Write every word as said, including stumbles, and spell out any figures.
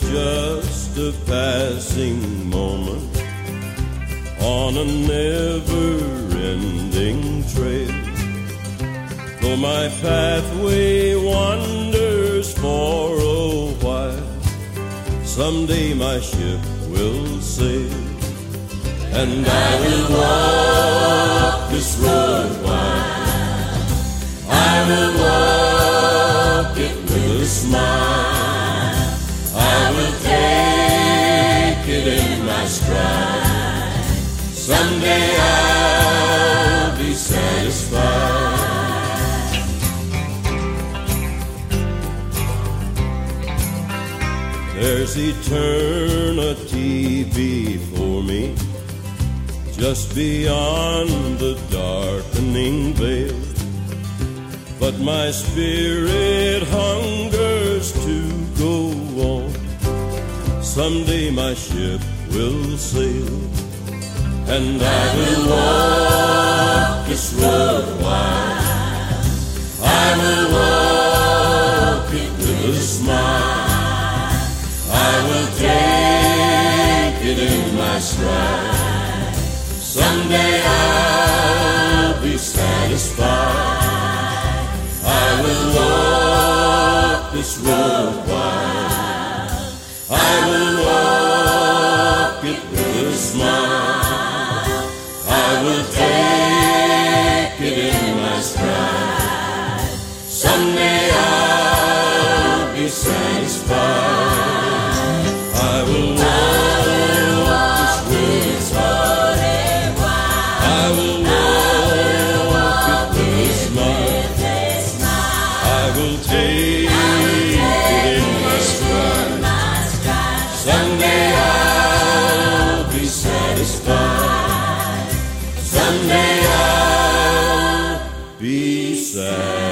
just a passing moment on a never-ending trail. Though my pathway wanders for a while, someday my ship will sail, and I will walk this road while I will walk it with a smile. I will take it in my stride. Someday I'll be satisfied. There's eternity before me, just beyond the darkening veil. But my spirit hungers to go on. Someday my ship will sail, and I will walk this road while I will walk it with a smile. I will take it in my stride. Someday I'll be satisfied. I will walk this road while I will walk it with a smile. I will take it in my stride. Someday I'll be satisfied. I will walk this road while I will walk it with a smile. I will take it in my stride. Someday I'll be satisfied. Someday I'll be satisfied.